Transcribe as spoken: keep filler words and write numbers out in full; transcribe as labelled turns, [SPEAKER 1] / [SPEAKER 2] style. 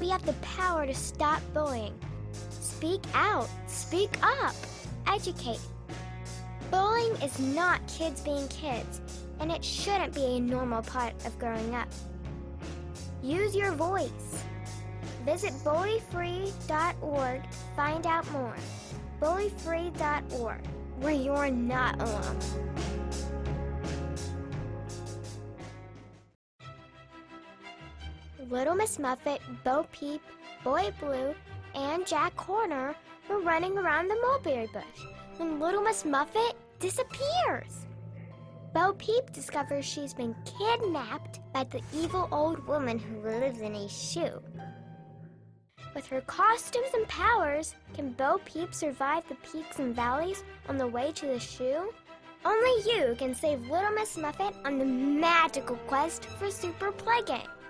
[SPEAKER 1] We have the power to stop bullying. Speak out, speak up, educate. Bullying is not kids being kids, and it shouldn't be a normal part of growing up. Use your voice. Visit bully free dot org to find out more. bully free dot org, where you're not alone. Little Miss Muffet, Bo Peep, Boy Blue, and Jack Horner were running around the mulberry bush when Little Miss Muffet disappears. Bo Peep discovers she's been kidnapped by the evil old woman who lives in a shoe. With her costumes and powers, can Bo Peep survive the peaks and valleys on the way to the shoe? Only you can save Little Miss Muffet on the magical quest for Super Play Game.